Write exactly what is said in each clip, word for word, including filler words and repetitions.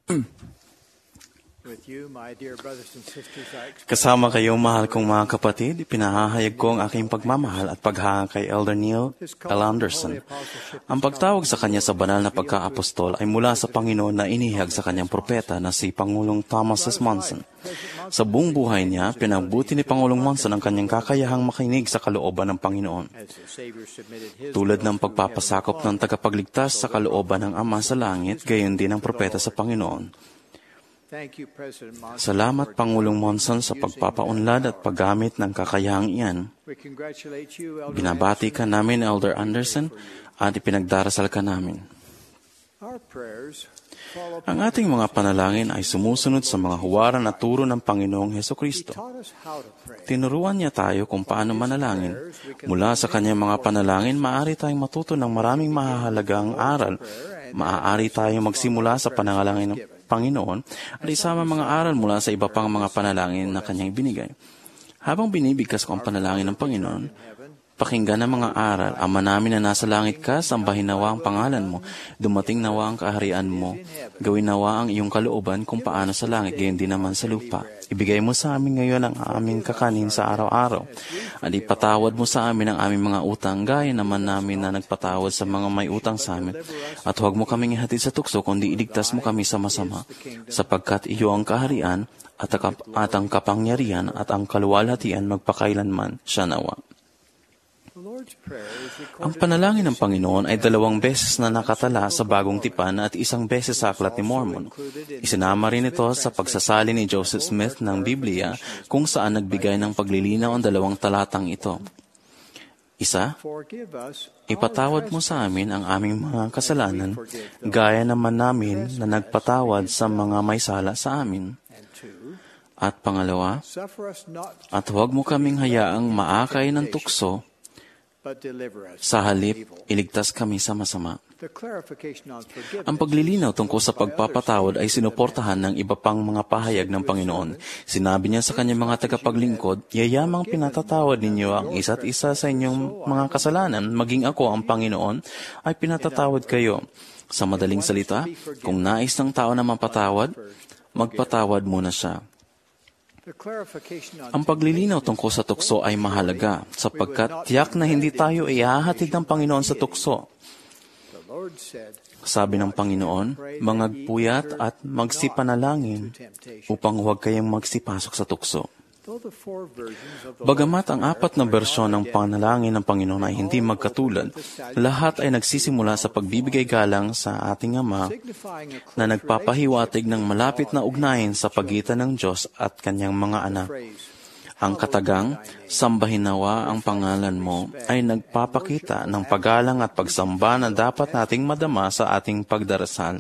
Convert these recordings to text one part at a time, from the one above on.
Kasama kayo, mahal kong mga kapatid, pinahahayag ko ang aking pagmamahal at paghanga kay Elder Neil L. Anderson. Ang pagtawag sa kanya sa banal na pagka-apostol ay mula sa Panginoon na inihag sa kanyang propeta na si Pangulong Thomas S. Monson. Sa buong buhay niya, pinagbuti ni Pangulong Monson ang kanyang kakayahang makinig sa kalooban ng Panginoon. Tulad ng pagpapasakop ng tagapagligtas sa kalooban ng Ama sa langit, gayon din ang propeta sa Panginoon. Salamat, Pangulong Monson, sa pagpapaunlad at paggamit ng kakayahang iyan. Binabati ka namin, Elder Anderson, at ipinagdarasal ka namin. Ang ating mga panalangin ay sumusunod sa mga huwaran at turo ng Panginoong Hesukristo. Tinuruan niya tayo kung paano manalangin. Mula sa kanyang mga panalangin, maaari tayong matuto ng maraming mahahalagang aral. Maaari tayong magsimula sa pananalangin ng Panginoon at isama mga aral mula sa iba pang mga panalangin na kanyang binigay. Habang binibigkas ko ang panalangin ng Panginoon, pakinggan ang mga aral. Ama namin na nasa langit ka, sambahin nawa ang pangalan mo. Dumating nawa ang kaharian mo. Gawin nawa ang iyong kalooban kung paano sa langit, gayon din naman sa lupa. Ibigay mo sa amin ngayon ang aming kakanin sa araw-araw. At ipatawad mo sa amin ang aming mga utang, gaya naman namin na nagpatawad sa mga may utang sa amin. At huwag mo kaming ihatid sa tukso, kundi iligtas mo kami sa masama. Sapagkat iyo ang kaharian, at ang kapangyarihan, at ang kaluwalhatian magpakailanman. Siya nawa. Ang panalangin ng Panginoon ay dalawang beses na nakatala sa Bagong Tipan at isang beses sa Aklat ni Mormon. Isinama rin ito sa pagsasali ni Joseph Smith ng Biblia kung saan nagbigay ng paglilinaw ang dalawang talatang ito. Isa, ipatawad mo sa amin ang aming mga kasalanan, gaya naman namin na nagpatawad sa mga may sala sa amin. At pangalawa, at huwag mo kaming hayaang maakay ng tukso, sa halip, iligtas kami sa masama. Ang paglilinaw tungkol sa pagpapatawad ay sinuportahan ng iba pang mga pahayag ng Panginoon. Sinabi niya sa kanyang mga tagapaglingkod, yayamang pinatatawad ninyo ang isa't isa sa inyong mga kasalanan, maging ako ang Panginoon ay pinatatawad kayo. Sa madaling salita, kung nais ng tao na mapatawad, magpatawad muna siya. Ang paglilinaw tungkol sa tukso ay mahalaga sapagkat tiyak na hindi tayo ihahatid ng Panginoon sa tukso. Sabi ng Panginoon, mangagpuyat at magsipanalangin upang huwag kayong magsipasok sa tukso. Bagamat ang apat na bersyon ng panalangin ng Panginoon ay hindi magkatulad, lahat ay nagsisimula sa pagbibigay galang sa ating Ama na nagpapahiwatig ng malapit na ugnayan sa pagitan ng Diyos at kanyang mga anak. Ang katagang, sambahin nawa ang pangalan mo, ay nagpapakita ng paggalang at pagsamba na dapat nating madama sa ating pagdarasal.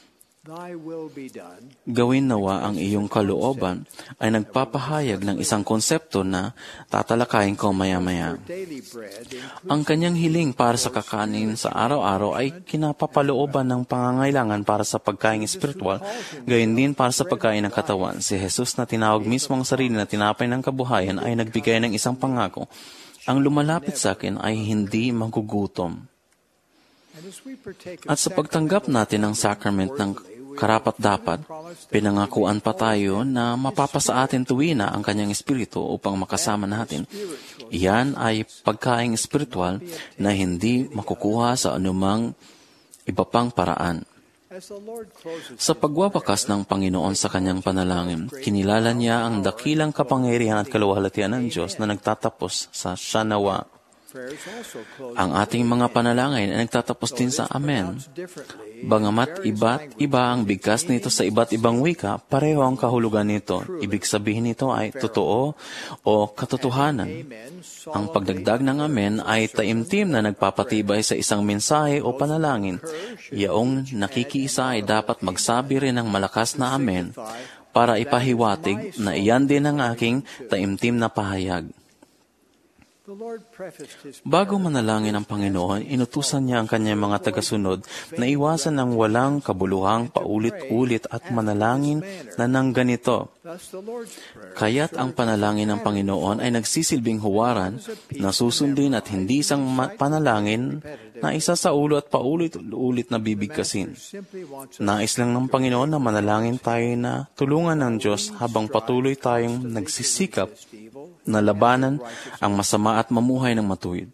Gawin nawa ang iyong kalooban ay nagpapahayag ng isang konsepto na tatalakayin ko maya-maya. Ang kanyang hiling para sa kakanin sa araw-araw ay kinapapalooban ng pangangailangan para sa pagkain espiritual, gayon din para sa pagkain ng katawan. Si Jesus na tinawag mismo ang sarili na tinapay ng kabuhayan ay nagbigay ng isang pangako. Ang lumalapit sa akin ay hindi magugutom. At sa pagtanggap natin ng sacrament ng karapat-dapat, pinangakuan pa tayo na mapapasa atin tuwina ang kanyang espiritu upang makasama natin. Iyan ay pagkaing espiritual na hindi makukuha sa anumang iba pang paraan. Sa pagwawakas ng Panginoon sa kanyang panalangin, kinilala niya ang dakilang kapangyarihan at kaluwalhatian ng Diyos na nagtatapos sa siya nawa. Ang ating mga panalangin ay nagtatapos din sa Amen. Bangamat iba't iba ang bigkas nito sa iba't ibang wika, pareho ang kahulugan nito. Ibig sabihin nito ay totoo o katotohanan. Ang pagdagdag ng Amen ay taimtim na nagpapatibay sa isang mensahe o panalangin. Yaong nakikiisa ay dapat magsabi rin ng malakas na Amen para ipahiwatig na iyan din ang aking taimtim na pahayag. Bago manalangin ang Panginoon, inutusan niya ang kanyang mga tagasunod na iwasan ng walang kabuluhang paulit-ulit at manalangin na nang ganito. Kaya't ang panalangin ng Panginoon ay nagsisilbing huwaran na susundin at hindi isang panalangin na isa sa ulo at paulit-ulit na bibigkasin. Nais lang ng Panginoon na manalangin tayo na tulungan ng Diyos habang patuloy tayong nagsisikap na labanan ang masama at mamuhay ng matuwid.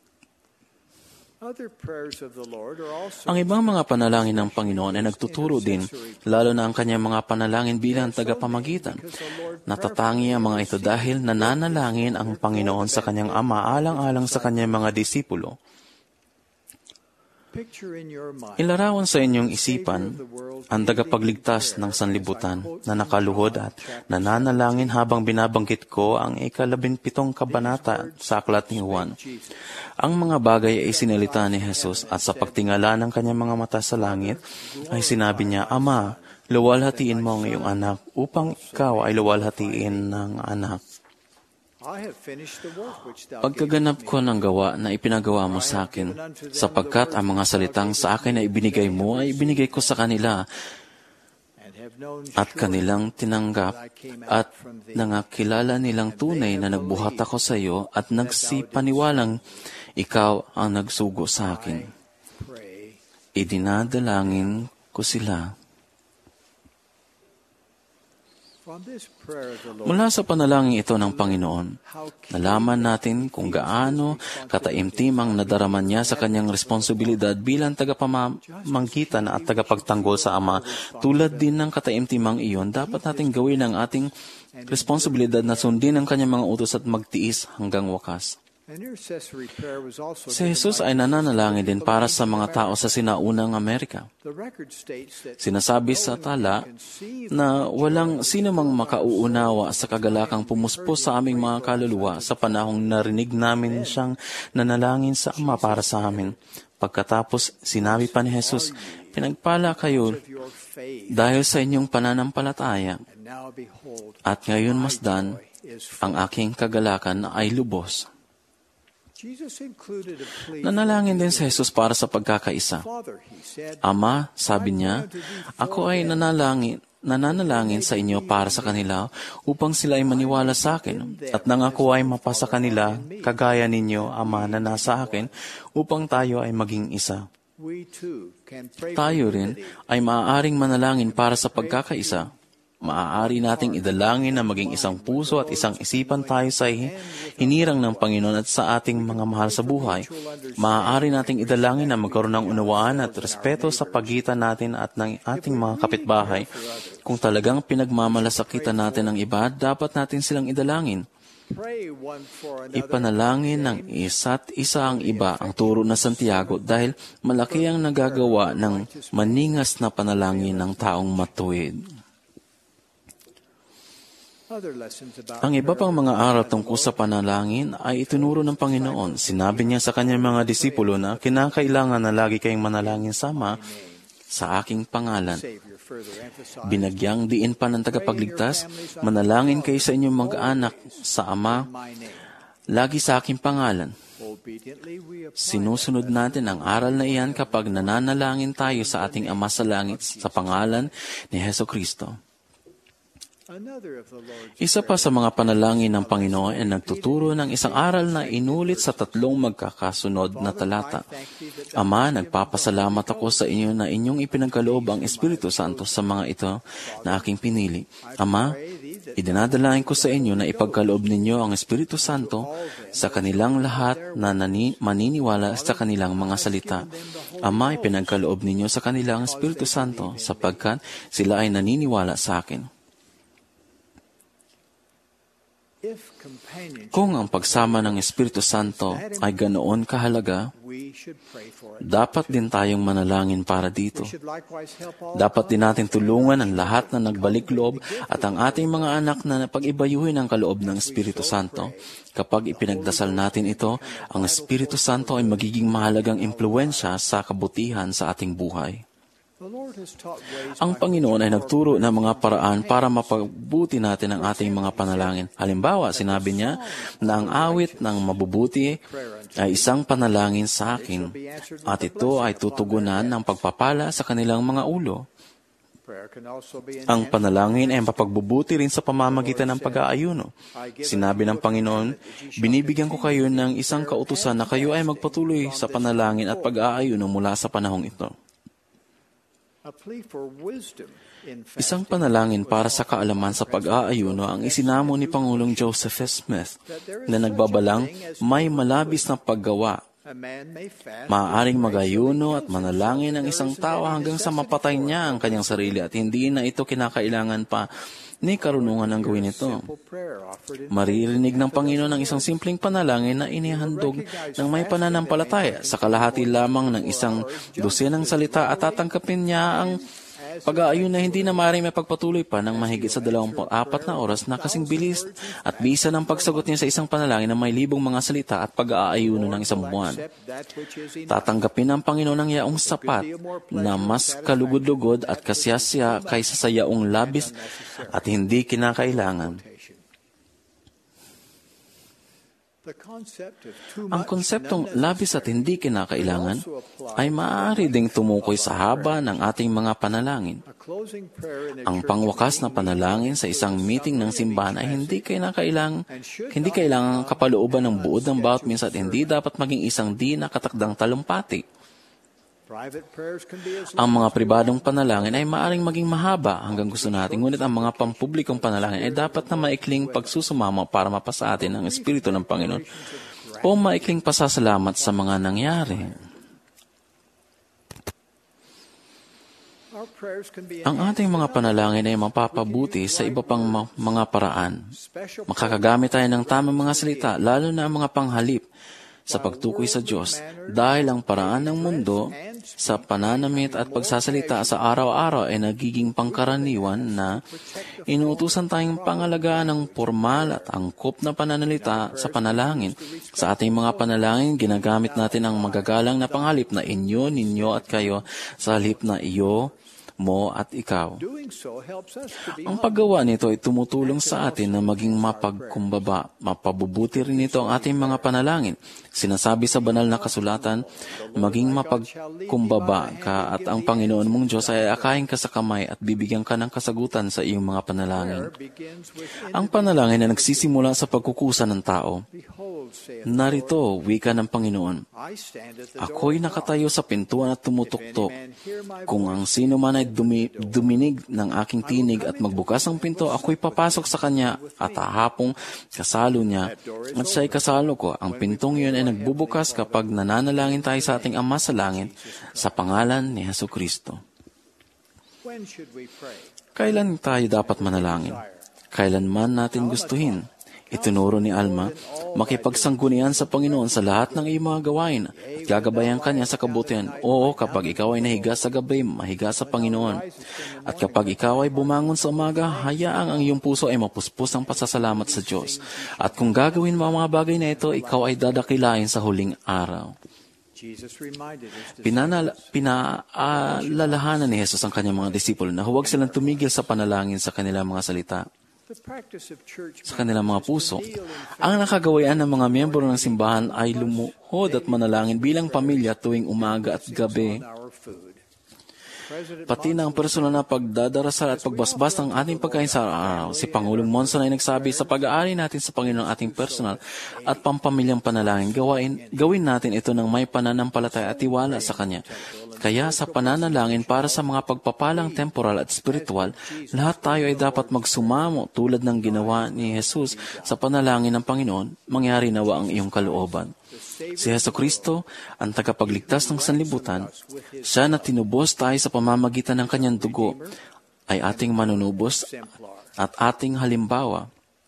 Ang ibang mga panalangin ng Panginoon ay nagtuturo din, lalo na ang kanyang mga panalangin bilang tagapamagitan. Natatangi ang mga ito dahil nananalangin ang Panginoon sa kanyang Ama alang-alang sa kanyang mga disipulo. Ilarawan sa inyong isipan ang tagapagligtas ng sanlibutan na nakaluhod at nananalangin habang binabanggit ko ang ikalabimpitong kabanata sa aklat ni Juan. Ang mga bagay ay sinalita ni Jesus at sa pagtingala ng kanyang mga mata sa langit ay sinabi niya, Ama, luwalhatiin mo ang iyong anak upang ikaw ay luwalhatiin ng anak. Pagkaganap ko ng gawa na ipinagawa mo sa akin, sapagkat ang mga salitang sa akin na ibinigay mo ay ibinigay ko sa kanila at kanilang tinanggap at nangakilala nilang tunay na nagbuhat ako sa iyo at nagsipaniwalang ikaw ang nagsugo sa akin. Idinadalangin ko sila. Mula sa panalangin ito ng Panginoon, nalaman natin kung gaano kataimtim ang nadarama niya sa kanyang responsibilidad bilang tagapamamagitan at tagapagtanggol sa Ama. Tulad din ng kataimtimang iyon, dapat natin gawin ang ating responsibilidad na sundin ang kanyang mga utos at magtiis hanggang wakas. Si Jesus ay nananalangin din para sa mga tao sa sinaunang Amerika. Sinasabi sa tala na walang sino mang makauunawa sa kagalakang pumuspos sa aming mga kaluluwa sa panahong narinig namin siyang nanalangin sa Ama para sa amin. Pagkatapos, sinabi pa ni Jesus, pinagpala kayo dahil sa inyong pananampalataya. At ngayon masdan, ang aking kagalakan ay lubos. Nanalangin din si Jesus para sa pagkakaisa. Ama, sabi niya, ako ay nanalangin, nananalangin sa inyo para sa kanila upang sila ay maniwala sa akin at nang ako ay mapasa kanila, kagaya ninyo, Ama, na nasa akin, upang tayo ay maging isa. Tayo rin ay maaaring manalangin para sa pagkakaisa. Maaari nating idalangin na maging isang puso at isang isipan tayo sa hinirang ng Panginoon at sa ating mga mahal sa buhay. Maaari nating idalangin na magkaroon ng unawaan at respeto sa pagitan natin at ng ating mga kapitbahay. Kung talagang pinagmamalasakitan natin ang iba, dapat natin silang idalangin. Ipanalangin ng isa't isa ang iba ang turo na Santiago dahil malaki ang nagagawa ng maningas na panalangin ng taong matuwid. Ang iba pang mga aral tungkol sa panalangin ay itinuro ng Panginoon. Sinabi niya sa kanyang mga disipulo na kinakailangan na lagi kayong manalangin sama sa aking pangalan. Binagyang diin pa ng tagapagligtas, manalangin kayo sa inyong mag-anak sa Ama, lagi sa aking pangalan. Sinusunod natin ang aral na iyan kapag nananalangin tayo sa ating Ama sa langit sa pangalan ni Hesukristo. Isa pa sa mga panalangin ng Panginoon ay nagtuturo ng isang aral na inulit sa tatlong magkakasunod na talata. Ama, nagpapasalamat ako sa inyo na inyong ipinagkaloob ang Espiritu Santo sa mga ito na aking pinili. Ama, idinadalangin ko sa inyo na ipagkaloob ninyo ang Espiritu Santo sa kanilang lahat na nani- maniniwala sa kanilang mga salita. Ama, ipinagkaloob ninyo sa kanilang Espiritu Santo sapagkat sila ay naniniwala sa akin. Kung ang pagsama ng Espiritu Santo ay ganoon kahalaga, dapat din tayong manalangin para dito. Dapat din natin tulungan ang lahat na nagbalik loob at ang ating mga anak na pag-ibayuhin ang kaloob ng Espiritu Santo. Kapag ipinagdasal natin ito, ang Espiritu Santo ay magiging mahalagang impluwensya sa kabutihan sa ating buhay. Ang Panginoon ay nagturo ng mga paraan para mapabuti natin ang ating mga panalangin. Halimbawa, sinabi niya na ang awit ng mabubuti ay isang panalangin sa akin at ito ay tutugunan ng pagpapala sa kanilang mga ulo. Ang panalangin ay mapagbubuti rin sa pamamagitan ng pag-aayuno. Sinabi ng Panginoon, binibigyan ko kayo ng isang kautusan na kayo ay magpatuloy sa panalangin at pag-aayuno mula sa panahong ito. Isang panalangin para sa kaalaman sa pag-aayuno ang isinamo ni Pangulong Joseph S. Smith na nagbabalang may malabis na paggawa. Maaaring mag-ayuno at manalangin ang isang tao hanggang sa mapatay niya ang kanyang sarili at hindi na ito kinakailangan pa ni karunungan ng gawin ito. Maririnig ng Panginoon ang isang simpleng panalangin na inihandog ng may pananampalataya sa kalahati lamang ng isang dosenang salita at tatanggapin niya ang pag-aayon na hindi na maaaring may pagpatuloy pa ng mahigit sa dalawampu't apat na oras na kasing bilis at bisa ng pagsagot niya sa isang panalangin na may libong mga salita at pag-aayuno ng isang buwan. Tatanggapin ng Panginoon ang yaong sapat na mas kalugod-lugod at kasiyasiya kaysa sa yaong labis at hindi kinakailangan. Ang konseptong labis at hindi kinakailangan ay maaari ding tumukoy sa haba ng ating mga panalangin. Ang pangwakas na panalangin sa isang meeting ng simbahan ay hindi kinakailangan, hindi kailangan kapalooban ng buod ng bawat minsan at hindi dapat maging isang di nakatakdang talumpati. Ang mga pribadong panalangin ay maaaring maging mahaba hanggang gusto natin, ngunit ang mga pampublikong panalangin ay dapat na maikling pagsusumama para mapasa atin ang Espiritu ng Panginoon o maikling pasasalamat sa mga nangyari. Ang ating mga panalangin ay mapapabuti sa iba pang ma- mga paraan. Makakagamit tayo ng tamang mga salita, lalo na ang mga panghalip sa pagtukoy sa Diyos, dahil ang paraan ng mundo sa pananamit at pagsasalita sa araw-araw ay nagiging pangkaraniwan na inuutusan tayong pangalagaan ng formal at angkop na pananalita sa panalangin. Sa ating mga panalangin, ginagamit natin ang magagalang na panghalip na inyo, ninyo at kayo sa halip na iyo, mo at ikaw. Ang paggawa nito ay tumutulong sa atin na maging mapagkumbaba. Mapabubuti rin nito ang ating mga panalangin. Sinasabi sa banal na kasulatan, maging mapagkumbaba ka at ang Panginoon mong Diyos ay akayin ka sa kamay at bibigyan ka ng kasagutan sa iyong mga panalangin. Ang panalangin na nagsisimula sa pagkukusa ng tao. Narito, wika ng Panginoon, ako'y nakatayo sa pintuan at tumutuktok. Kung ang sino man ay dumi, duminig ng aking tinig at magbukas ang pinto, ako'y papasok sa kanya at hahapong kasalo niya at siya'y kasalo ko. Ang pintong yun ay nagbubukas kapag nananalangin tayo sa ating Ama sa langit sa pangalan ni Jesucristo. Kailan tayo dapat manalangin? Kailanman natin gustuhin. Itinuro ni Alma, makipagsanggunian sa Panginoon sa lahat ng iyong mga gawain at gagabayan kanya sa kabutihan. Oo, kapag ikaw ay nahiga sa gabi, mahiga sa Panginoon. At kapag ikaw ay bumangon sa umaga, hayaang ang iyong puso ay mapuspos ng pasasalamat sa Diyos. At kung gagawin mo ang mga bagay na ito, ikaw ay dadakilain sa huling araw. Pinanal, pinaalalahanan ni Jesus ang kanyang mga disipulo na huwag silang tumigil sa panalangin sa kanilang mga salita, sa kanilang mga puso. Ang nakagawian ng mga miyembro ng simbahan ay lumuhod at manalangin bilang pamilya tuwing umaga at gabi. Pati na ang personal na pagdadarasal at pagbasbas ng ating pagkain sa araw. Si Pangulong Monson ay nagsabi, sa pag-aari natin sa Panginoon ating personal at pampamilyang panalangin, gawain, gawin natin ito ng may pananampalataya at tiwala sa Kanya. Kaya sa pananalangin para sa mga pagpapalang temporal at spiritual, lahat tayo ay dapat magsumamo tulad ng ginawa ni Jesus sa panalangin ng Panginoon, mangyari nawa ang iyong kalooban. Si Jesucristo, ang tagapagligtas ng sanlibutan, siya na tinubos tayo sa pamamagitan ng kanyang dugo, ay ating manunubos at ating halimbawa.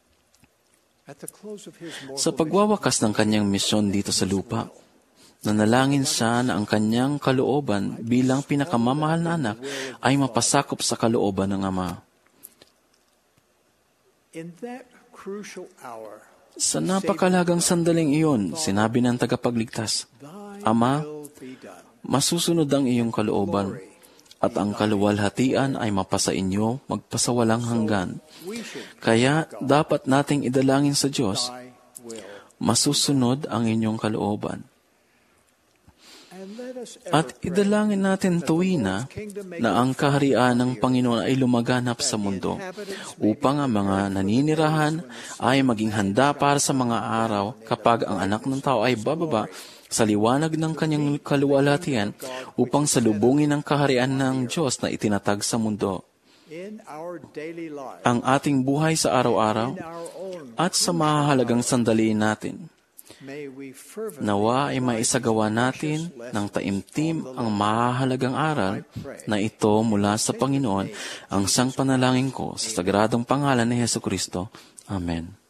Sa pagwawakas ng kanyang misyon dito sa lupa, nanalangin siya na ang kanyang kalooban bilang pinakamamahal na anak ay mapasakop sa kalooban ng Ama. Sa napakalagang sandaling iyon, sinabi ng tagapagligtas, Ama, masusunod ang iyong kalooban at ang kaluwalhatian ay mapasa inyo magpasawalang hanggan. Kaya dapat nating idalangin sa Diyos, masusunod ang inyong kalooban. At idalangin natin tuwina na ang kaharian ng Panginoon ay lumaganap sa mundo upang ang mga naninirahan ay maging handa para sa mga araw kapag ang anak ng tao ay bababa sa liwanag ng kanyang kaluwalhatian upang salubungin ang kaharian ng Diyos na itinatag sa mundo. Ang ating buhay sa araw-araw at sa mahahalagang sandali natin, nawa ay maisagawa natin ng taimtim ang mahahalagang aral na ito mula sa Panginoon, ang siyang panalangin ko sa sagradong pangalan ni Jesucristo. Amen.